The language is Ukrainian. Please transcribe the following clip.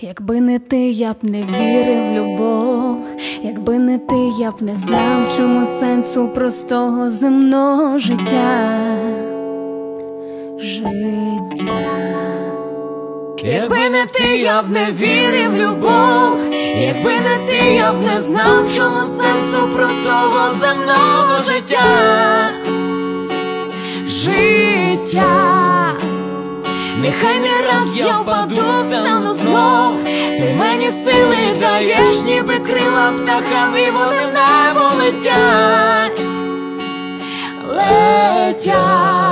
Якби не ти, я б не вірив в любов. Якби не ти, я б не знав, чому сенсу простого земного життя. Якби не ти, я б не вірив в любов. Якби не ти, я б не знав, чому сенсу простого земного життя. Нехай не раз я впаду, стану знов. Ти мені сили даєш, ніби крила птахам, і вони в небо летять.